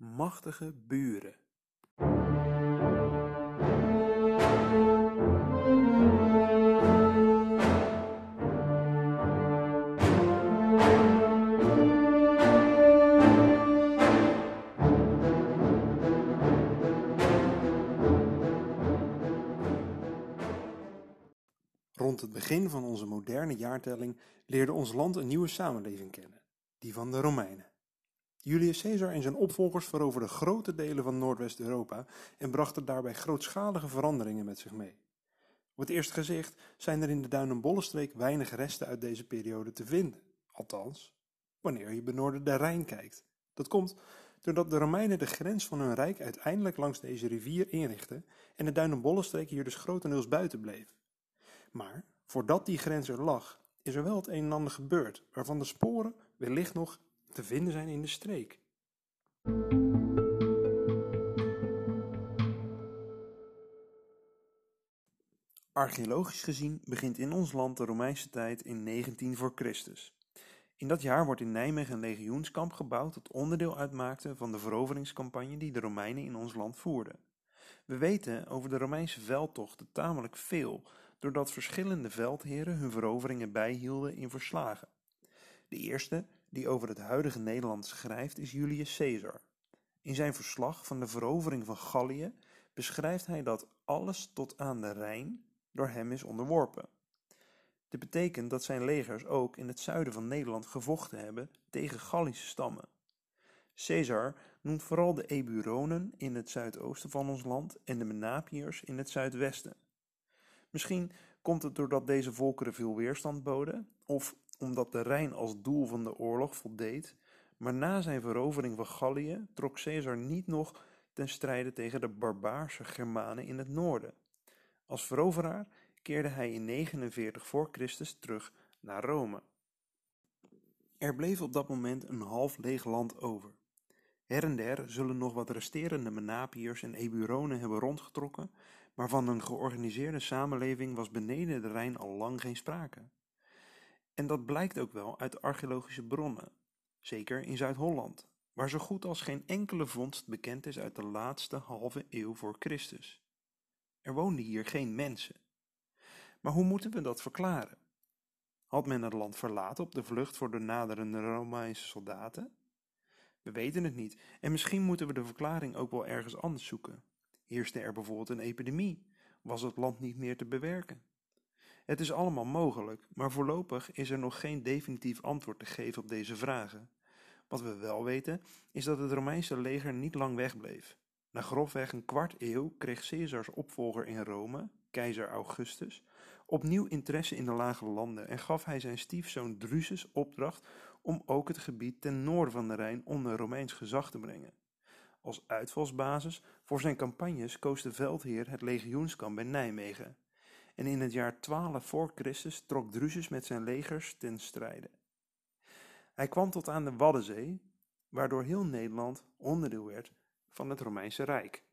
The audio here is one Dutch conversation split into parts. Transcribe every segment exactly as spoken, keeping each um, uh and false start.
machtige buren. Rond het begin van onze moderne jaartelling leerde ons land een nieuwe samenleving kennen, die van de Romeinen. Julius Caesar en zijn opvolgers veroverden grote delen van Noordwest-Europa en brachten daarbij grootschalige veranderingen met zich mee. Op het eerste gezicht zijn er in de Duin- en Bollenstreek weinig resten uit deze periode te vinden, althans, wanneer je benoorden de Rijn kijkt. Dat komt doordat de Romeinen de grens van hun rijk uiteindelijk langs deze rivier inrichtten en de Duin- en Bollenstreek hier dus grotendeels buiten bleef. Maar voordat die grens er lag, is er wel het een en ander gebeurd, waarvan de sporen wellicht nog te vinden zijn in de streek. Archeologisch gezien begint in ons land de Romeinse tijd in negentien voor Christus. In dat jaar wordt in Nijmegen een legioenskamp gebouwd dat onderdeel uitmaakte van de veroveringscampagne die de Romeinen in ons land voerden. We weten over de Romeinse veldtochten tamelijk veel, doordat verschillende veldheren hun veroveringen bijhielden in verslagen. De eerste die over het huidige Nederland schrijft is Julius Caesar. In zijn verslag van de verovering van Gallië beschrijft hij dat alles tot aan de Rijn door hem is onderworpen. Dit betekent dat zijn legers ook in het zuiden van Nederland gevochten hebben tegen Gallische stammen. Caesar noemt vooral de Eburonen in het zuidoosten van ons land en de Menapiërs in het zuidwesten. Misschien komt het doordat deze volkeren veel weerstand boden, of omdat de Rijn als doel van de oorlog voldeed, maar na zijn verovering van Gallië trok Caesar niet nog ten strijde tegen de barbaarse Germanen in het noorden. Als veroveraar keerde hij in negenenveertig voor Christus terug naar Rome. Er bleef op dat moment een half leeg land over. Her en der zullen nog wat resterende Menapiërs en Eburonen hebben rondgetrokken, maar van een georganiseerde samenleving was beneden de Rijn al lang geen sprake. En dat blijkt ook wel uit archeologische bronnen, zeker in Zuid-Holland, waar zo goed als geen enkele vondst bekend is uit de laatste halve eeuw voor Christus. Er woonden hier geen mensen. Maar hoe moeten we dat verklaren? Had men het land verlaten op de vlucht voor de naderende Romeinse soldaten? We weten het niet en misschien moeten we de verklaring ook wel ergens anders zoeken. Heerste er bijvoorbeeld een epidemie? Was het land niet meer te bewerken? Het is allemaal mogelijk, maar voorlopig is er nog geen definitief antwoord te geven op deze vragen. Wat we wel weten is dat het Romeinse leger niet lang wegbleef. Na grofweg een kwart eeuw kreeg Caesars opvolger in Rome, keizer Augustus, opnieuw interesse in de lage landen en gaf hij zijn stiefzoon Drusus opdracht om ook het gebied ten noorden van de Rijn onder Romeins gezag te brengen. Als uitvalsbasis voor zijn campagnes koos de veldheer het legioenskamp bij Nijmegen. En in het jaar twaalf voor Christus trok Drusus met zijn legers ten strijde. Hij kwam tot aan de Waddenzee, waardoor heel Nederland onderdeel werd van het Romeinse Rijk.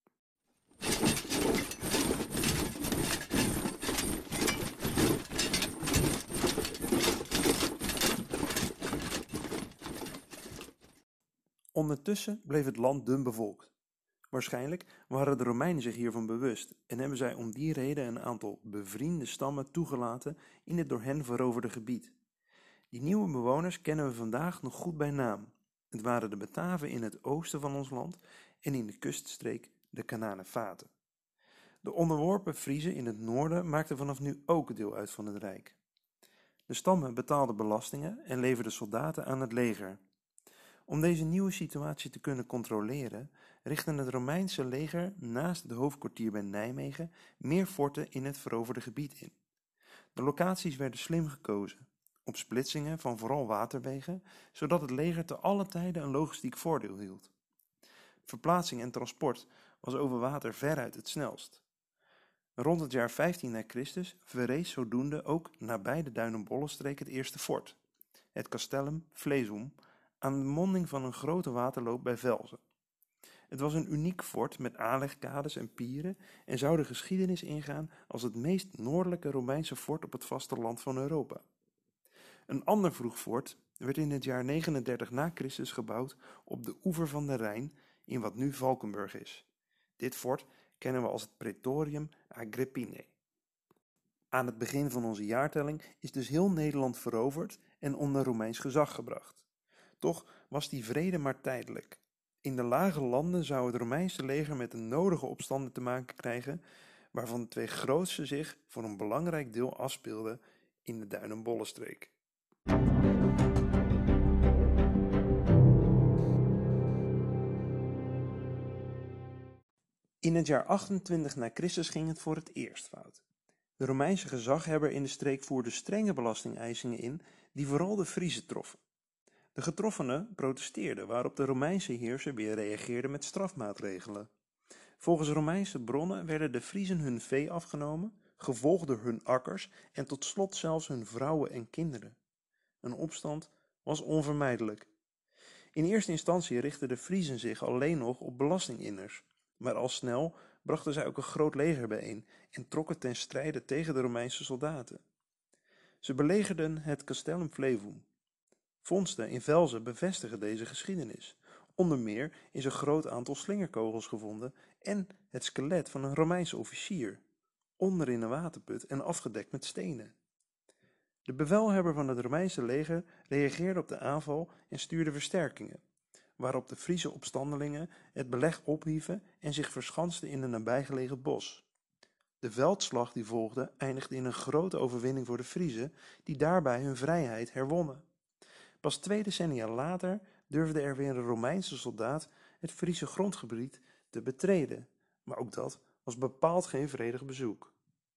Ondertussen bleef het land dun bevolkt. Waarschijnlijk waren de Romeinen zich hiervan bewust en hebben zij om die reden een aantal bevriende stammen toegelaten in het door hen veroverde gebied. Die nieuwe bewoners kennen we vandaag nog goed bij naam. Het waren de Bataven in het oosten van ons land en in de kuststreek de Cananefaten. De onderworpen Friezen in het noorden maakten vanaf nu ook deel uit van het rijk. De stammen betaalden belastingen en leverden soldaten aan het leger. Om deze nieuwe situatie te kunnen controleren, richtte het Romeinse leger naast het hoofdkwartier bij Nijmegen meer forten in het veroverde gebied in. De locaties werden slim gekozen, op splitsingen van vooral waterwegen, zodat het leger te alle tijden een logistiek voordeel hield. Verplaatsing en transport was over water veruit het snelst. Rond het jaar vijftien na Christus verrees zodoende ook nabij de Duin- en Bollenstreek het eerste fort, het Castellum Flesum, aan de monding van een grote waterloop bij Velzen. Het was een uniek fort met aanlegkades en pieren en zou de geschiedenis ingaan als het meest noordelijke Romeinse fort op het vasteland van Europa. Een ander vroeg fort werd in het jaar negenendertig na Christus gebouwd op de oever van de Rijn in wat nu Valkenburg is. Dit fort kennen we als het Praetorium Agrippinae. Aan het begin van onze jaartelling is dus heel Nederland veroverd en onder Romeins gezag gebracht. Toch was die vrede maar tijdelijk. In de lage landen zou het Romeinse leger met de nodige opstanden te maken krijgen, waarvan de twee grootste zich voor een belangrijk deel afspeelden in de Duin-en-Bollenstreek. In het jaar achtentwintig na Christus ging het voor het eerst fout. De Romeinse gezaghebber in de streek voerde strenge belastingeisingen in die vooral de Friezen troffen. De getroffenen protesteerden, waarop de Romeinse heerser weer reageerde met strafmaatregelen. Volgens Romeinse bronnen werden de Friezen hun vee afgenomen, gevolgd door hun akkers en tot slot zelfs hun vrouwen en kinderen. Een opstand was onvermijdelijk. In eerste instantie richtten de Friezen zich alleen nog op belastinginners, maar al snel brachten zij ook een groot leger bijeen en trokken ten strijde tegen de Romeinse soldaten. Ze belegerden het Castellum Flevum. Vondsten in Velzen bevestigen deze geschiedenis. Onder meer is een groot aantal slingerkogels gevonden en het skelet van een Romeinse officier, onder in een waterput en afgedekt met stenen. De bevelhebber van het Romeinse leger reageerde op de aanval en stuurde versterkingen, waarop de Friese opstandelingen het beleg ophieven en zich verschansten in een nabijgelegen bos. De veldslag die volgde eindigde in een grote overwinning voor de Friezen, die daarbij hun vrijheid herwonnen. Pas twee decennia later durfde er weer een Romeinse soldaat het Friese grondgebied te betreden, maar ook dat was bepaald geen vredig bezoek.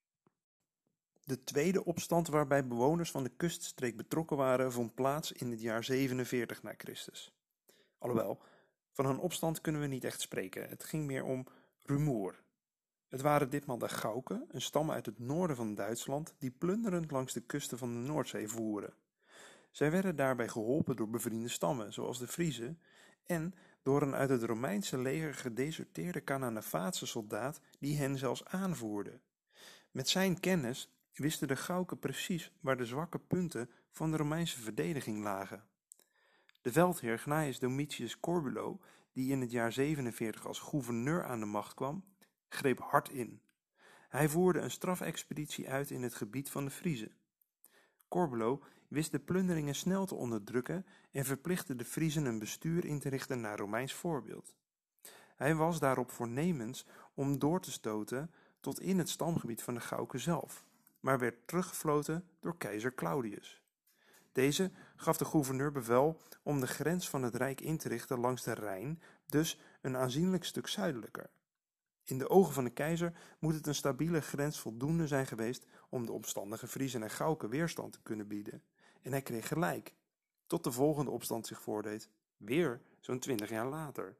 De tweede opstand waarbij bewoners van de kuststreek betrokken waren, vond plaats in het jaar zevenenveertig na Christus. Alhoewel, van een opstand kunnen we niet echt spreken, het ging meer om rumoer. Het waren ditmaal de Chauken, een stam uit het noorden van Duitsland, die plunderend langs de kusten van de Noordzee voeren. Zij werden daarbij geholpen door bevriende stammen, zoals de Friezen, en door een uit het Romeinse leger gedeserteerde Cananefaatse soldaat die hen zelfs aanvoerde. Met zijn kennis wisten de Chauken precies waar de zwakke punten van de Romeinse verdediging lagen. De veldheer Gnaeus Domitius Corbulo, die in het jaar zevenenveertig als gouverneur aan de macht kwam, greep hard in. Hij voerde een strafexpeditie uit in het gebied van de Friezen. Corbulo wist de plunderingen snel te onderdrukken en verplichtte de Friezen een bestuur in te richten naar Romeins voorbeeld. Hij was daarop voornemens om door te stoten tot in het stamgebied van de Chauken zelf, maar werd teruggefloten door keizer Claudius. Deze gaf de gouverneur bevel om de grens van het rijk in te richten langs de Rijn, dus een aanzienlijk stuk zuidelijker. In de ogen van de keizer moet het een stabiele grens voldoende zijn geweest om de opstandige Friezen en Chauken weerstand te kunnen bieden. En hij kreeg gelijk, tot de volgende opstand zich voordeed, weer zo'n twintig jaar later.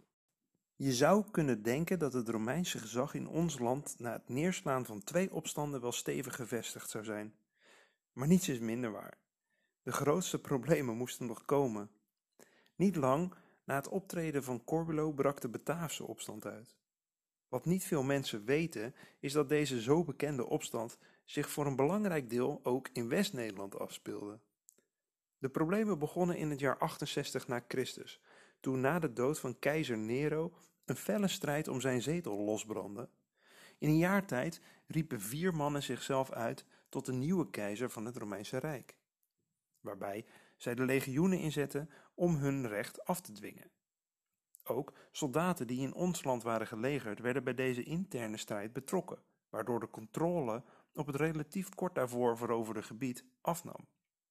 Je zou kunnen denken dat het Romeinse gezag in ons land na het neerslaan van twee opstanden wel stevig gevestigd zou zijn. Maar niets is minder waar. De grootste problemen moesten nog komen. Niet lang na het optreden van Corbulo brak de Bataafse opstand uit. Wat niet veel mensen weten, is dat deze zo bekende opstand zich voor een belangrijk deel ook in West-Nederland afspeelde. De problemen begonnen in het jaar achtenzestig na Christus, toen na de dood van keizer Nero een felle strijd om zijn zetel losbrandde. In een jaar tijd riepen vier mannen zichzelf uit tot de nieuwe keizer van het Romeinse Rijk, waarbij zij de legioenen inzetten om hun recht af te dwingen. Ook soldaten die in ons land waren gelegerd werden bij deze interne strijd betrokken, waardoor de controle op het relatief kort daarvoor veroverde gebied afnam.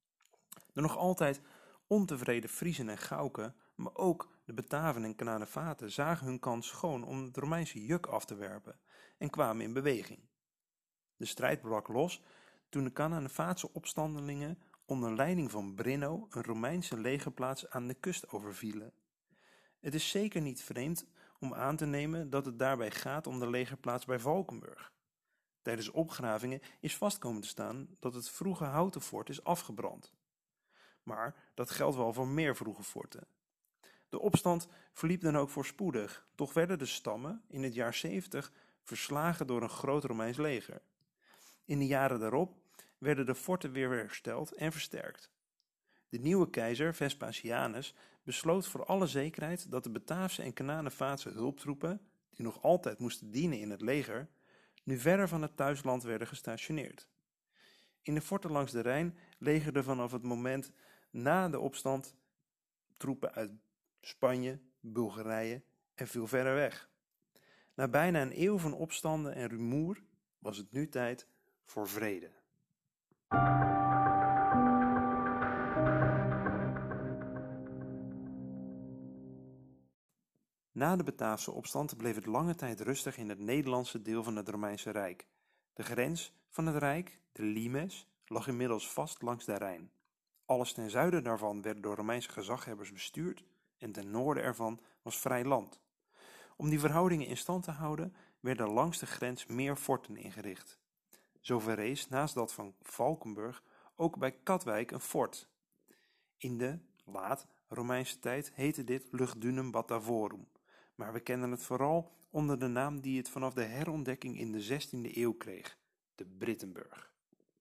De nog altijd ontevreden Friezen en Chauken, maar ook de Bataven en Cananefaten zagen hun kans schoon om het Romeinse juk af te werpen en kwamen in beweging. De strijd brak los toen de Cananefaatse opstandelingen onder leiding van Brinno een Romeinse legerplaats aan de kust overvielen. Het is zeker niet vreemd om aan te nemen dat het daarbij gaat om de legerplaats bij Valkenburg. Tijdens opgravingen is vast komen te staan dat het vroege houten fort is afgebrand. Maar dat geldt wel voor meer vroege forten. De opstand verliep dan ook voorspoedig, toch werden de stammen in het jaar zeventig verslagen door een groot Romeins leger. In de jaren daarop werden de forten weer hersteld en versterkt. De nieuwe keizer, Vespasianus, besloot voor alle zekerheid dat de Bataafse en Kananevaatse hulptroepen, die nog altijd moesten dienen in het leger, nu verder van het thuisland werden gestationeerd. In de forten langs de Rijn legerden vanaf het moment na de opstand troepen uit Spanje, Bulgarije en veel verder weg. Na bijna een eeuw van opstanden en rumoer was het nu tijd voor vrede. Na de Bataafse opstand bleef het lange tijd rustig in het Nederlandse deel van het Romeinse Rijk. De grens van het Rijk, de limes, lag inmiddels vast langs de Rijn. Alles ten zuiden daarvan werd door Romeinse gezaghebbers bestuurd en ten noorden ervan was vrij land. Om die verhoudingen in stand te houden werden langs de grens meer forten ingericht. Zo verrees naast dat van Valkenburg ook bij Katwijk een fort. In de laat Romeinse tijd heette dit Lugdunum Batavorum, maar we kennen het vooral onder de naam die het vanaf de herontdekking in de zestiende eeuw kreeg, de Brittenburg.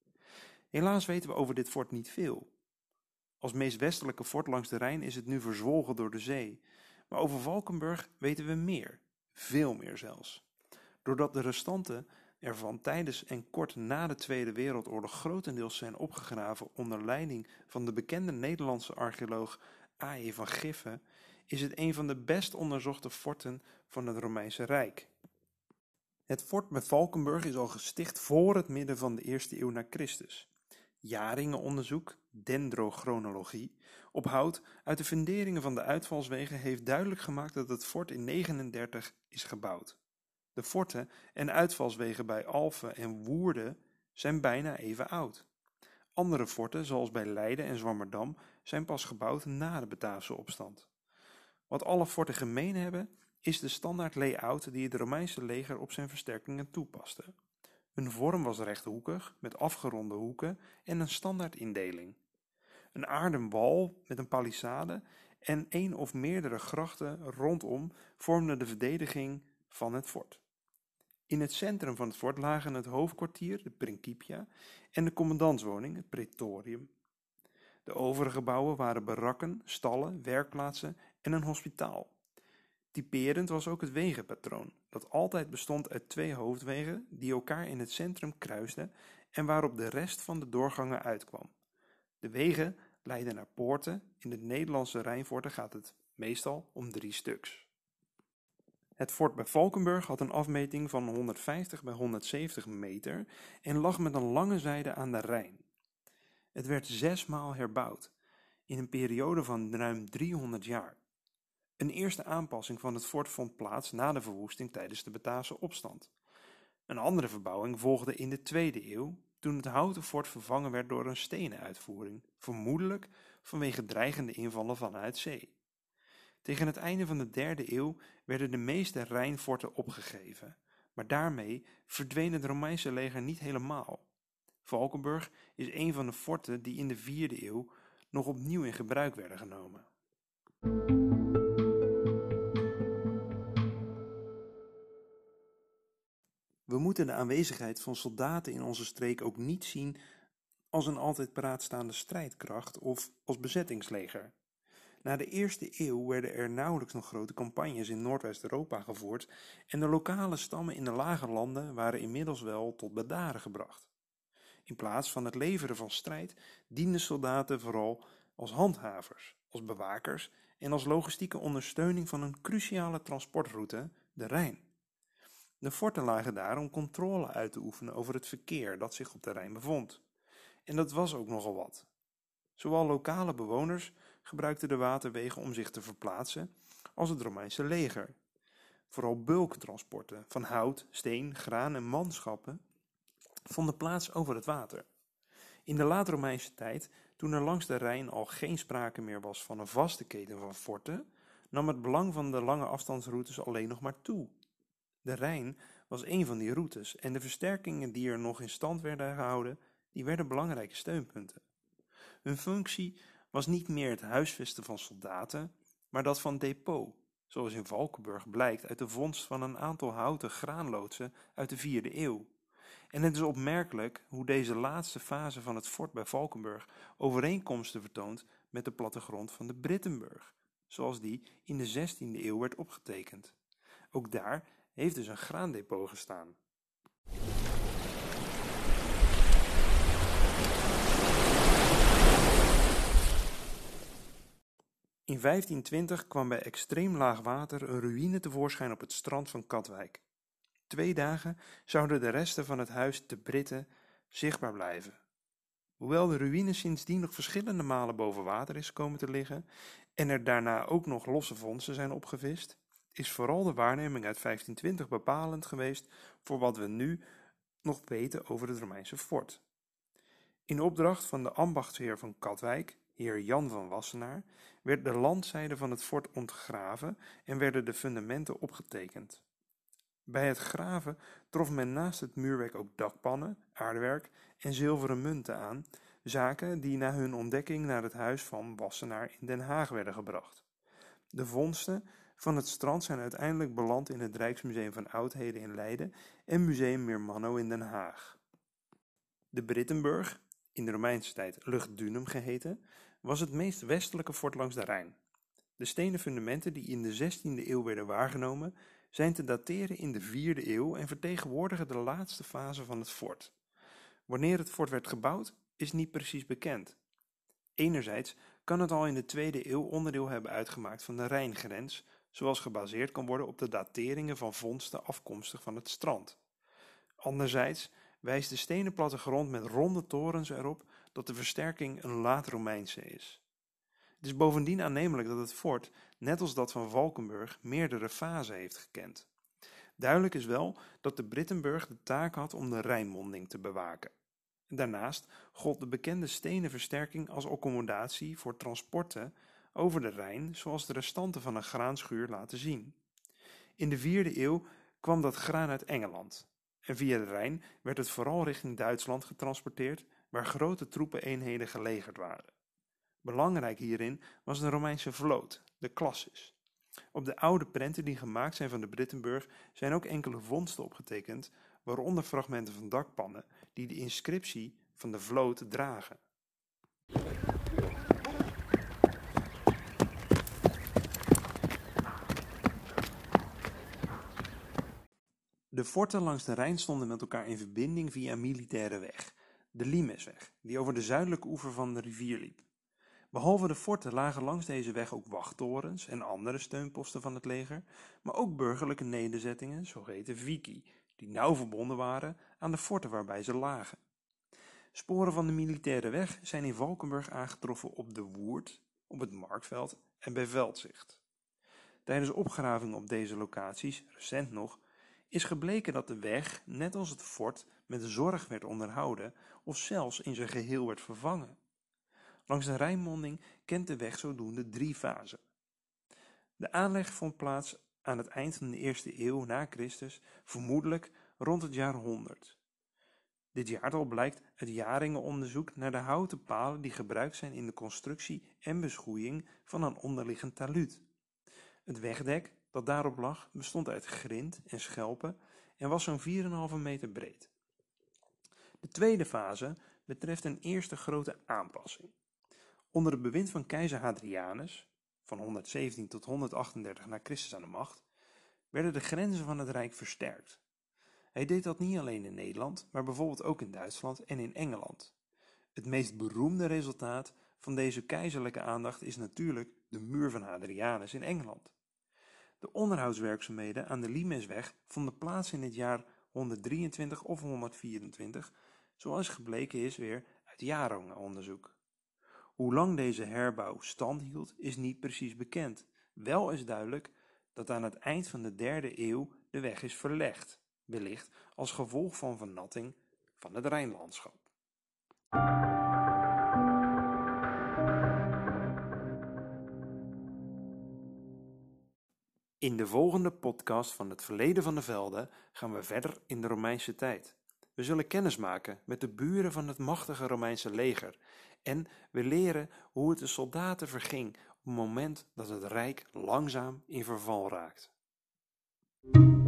Helaas weten we over dit fort niet veel. Als meest westelijke fort langs de Rijn is het nu verzwolgen door de zee, maar over Valkenburg weten we meer, veel meer zelfs. Doordat de restanten ervan tijdens en kort na de Tweede Wereldoorlog grotendeels zijn opgegraven onder leiding van de bekende Nederlandse archeoloog A E van Giffen, is het een van de best onderzochte forten van het Romeinse Rijk. Het fort bij Valkenburg is al gesticht voor het midden van de eerste eeuw na Christus. Jaringenonderzoek, dendrochronologie, op hout uit de funderingen van de uitvalswegen heeft duidelijk gemaakt dat het fort in negenendertig is gebouwd. De forten en uitvalswegen bij Alphen en Woerden zijn bijna even oud. Andere forten, zoals bij Leiden en Zwammerdam, zijn pas gebouwd na de Bataafse opstand. Wat alle forten gemeen hebben, is de standaard layout die het Romeinse leger op zijn versterkingen toepaste. Hun vorm was rechthoekig, met afgeronde hoeken en een standaard indeling. Een aarden wal met een palissade en één of meerdere grachten rondom vormden de verdediging van het fort. In het centrum van het fort lagen het hoofdkwartier, de Principia, en de commandantswoning, het Praetorium. De overige gebouwen waren barakken, stallen, werkplaatsen en een hospitaal. Typerend was ook het wegenpatroon, dat altijd bestond uit twee hoofdwegen die elkaar in het centrum kruisten en waarop de rest van de doorgangen uitkwam. De wegen leiden naar poorten, in het Nederlandse Rijnforten gaat het meestal om drie stuks. Het fort bij Valkenburg had een afmeting van honderdvijftig bij honderdzeventig meter en lag met een lange zijde aan de Rijn. Het werd zesmaal herbouwd, in een periode van ruim driehonderd jaar. Een eerste aanpassing van het fort vond plaats na de verwoesting tijdens de Bataafse opstand. Een andere verbouwing volgde in de tweede eeuw, toen het houten fort vervangen werd door een stenen uitvoering, vermoedelijk vanwege dreigende invallen vanuit zee. Tegen het einde van de derde eeuw werden de meeste Rijnforten opgegeven, maar daarmee verdween het Romeinse leger niet helemaal. Valkenburg is een van de forten die in de vierde eeuw nog opnieuw in gebruik werden genomen. We moeten de aanwezigheid van soldaten in onze streek ook niet zien als een altijd paraatstaande strijdkracht of als bezettingsleger. Na de eerste eeuw werden er nauwelijks nog grote campagnes in Noordwest-Europa gevoerd en de lokale stammen in de lage landen waren inmiddels wel tot bedaren gebracht. In plaats van het leveren van strijd dienden soldaten vooral als handhavers, als bewakers en als logistieke ondersteuning van een cruciale transportroute, de Rijn. De forten lagen daar om controle uit te oefenen over het verkeer dat zich op de Rijn bevond. En dat was ook nogal wat. Zowel lokale bewoners gebruikten de waterwegen om zich te verplaatsen als het Romeinse leger. Vooral bulktransporten van hout, steen, graan en manschappen vonden plaats over het water. In de laat-Romeinse tijd, toen er langs de Rijn al geen sprake meer was van een vaste keten van forten, nam het belang van de lange afstandsroutes alleen nog maar toe. De Rijn was een van die routes en de versterkingen die er nog in stand werden gehouden, die werden belangrijke steunpunten. Hun functie was niet meer het huisvesten van soldaten, maar dat van depot, zoals in Valkenburg blijkt uit de vondst van een aantal houten graanloodsen uit de vierde eeuw. En het is opmerkelijk hoe deze laatste fase van het fort bij Valkenburg overeenkomsten vertoont met de plattegrond van de Brittenburg, zoals die in de zestiende eeuw werd opgetekend. Ook daar heeft dus een graandepot gestaan. In vijftientwintig kwam bij extreem laag water een ruïne tevoorschijn op het strand van Katwijk. Twee dagen zouden de resten van het huis de Britten zichtbaar blijven. Hoewel de ruïne sindsdien nog verschillende malen boven water is komen te liggen en er daarna ook nog losse vondsten zijn opgevist, is vooral de waarneming uit vijftientwintig bepalend geweest voor wat we nu nog weten over het Romeinse fort. In opdracht van de ambachtsheer van Katwijk, heer Jan van Wassenaar, werd de landzijde van het fort ontgraven en werden de fundamenten opgetekend. Bij het graven trof men naast het muurwerk ook dakpannen, aardewerk en zilveren munten aan, zaken die na hun ontdekking naar het huis van Wassenaar in Den Haag werden gebracht. De vondsten van het strand zijn uiteindelijk beland in het Rijksmuseum van Oudheden in Leiden en Museum Meermanno in Den Haag. De Brittenburg, in de Romeinse tijd Lugdunum geheten, was het meest westelijke fort langs de Rijn. De stenen fundamenten die in de zestiende eeuw werden waargenomen, zijn te dateren in de vierde eeuw en vertegenwoordigen de laatste fase van het fort. Wanneer het fort werd gebouwd, is niet precies bekend. Enerzijds kan het al in de tweede eeuw onderdeel hebben uitgemaakt van de Rijngrens, zoals gebaseerd kan worden op de dateringen van vondsten afkomstig van het strand. Anderzijds wijst de stenen plattegrond met ronde torens erop dat de versterking een laat-Romeinse is. Het is bovendien aannemelijk dat het fort, net als dat van Valkenburg, meerdere fasen heeft gekend. Duidelijk is wel dat de Brittenburg de taak had om de Rijnmonding te bewaken. Daarnaast gold de bekende stenen versterking als accommodatie voor transporten over de Rijn, zoals de restanten van een graanschuur laten zien. In de vierde eeuw kwam dat graan uit Engeland en via de Rijn werd het vooral richting Duitsland getransporteerd, waar grote troepeneenheden gelegerd waren. Belangrijk hierin was de Romeinse vloot, de classis. Op de oude prenten die gemaakt zijn van de Brittenburg zijn ook enkele vondsten opgetekend, waaronder fragmenten van dakpannen die de inscriptie van de vloot dragen. De forten langs de Rijn stonden met elkaar in verbinding via een militaire weg, de Limesweg, die over de zuidelijke oever van de rivier liep. Behalve de forten lagen langs deze weg ook wachttorens en andere steunposten van het leger, maar ook burgerlijke nederzettingen, zogeheten vici, die nauw verbonden waren aan de forten waarbij ze lagen. Sporen van de militaire weg zijn in Valkenburg aangetroffen op de Woerd, op het Markveld en bij Veldzicht. Tijdens opgravingen op deze locaties, recent nog, is gebleken dat de weg, net als het fort, met zorg werd onderhouden of zelfs in zijn geheel werd vervangen. Langs de Rijnmonding kent de weg zodoende drie fasen. De aanleg vond plaats aan het eind van de eerste eeuw na Christus, vermoedelijk rond het jaar honderd. Dit jaartal blijkt uit jaringenonderzoek naar de houten palen die gebruikt zijn in de constructie en beschoeiing van een onderliggend taluut. Het wegdek dat daarop lag bestond uit grind en schelpen en was zo'n vier komma vijf meter breed. De tweede fase betreft een eerste grote aanpassing. Onder het bewind van keizer Hadrianus, van honderdzeventien tot honderdachtendertig na Christus aan de macht, werden de grenzen van het rijk versterkt. Hij deed dat niet alleen in Nederland, maar bijvoorbeeld ook in Duitsland en in Engeland. Het meest beroemde resultaat van deze keizerlijke aandacht is natuurlijk de muur van Hadrianus in Engeland. De onderhoudswerkzaamheden aan de Limesweg vonden plaats in het jaar honderddrieëntwintig of honderdvierentwintig, zoals gebleken is weer uit jaringenonderzoek. Hoe lang deze herbouw stand hield is niet precies bekend. Wel is duidelijk dat aan het eind van de derde eeuw de weg is verlegd, wellicht als gevolg van vernatting van het Rijnlandschap. In de volgende podcast van het verleden van de velden gaan we verder in de Romeinse tijd. We zullen kennis maken met de buren van het machtige Romeinse leger en we leren hoe het de soldaten verging op het moment dat het rijk langzaam in verval raakt.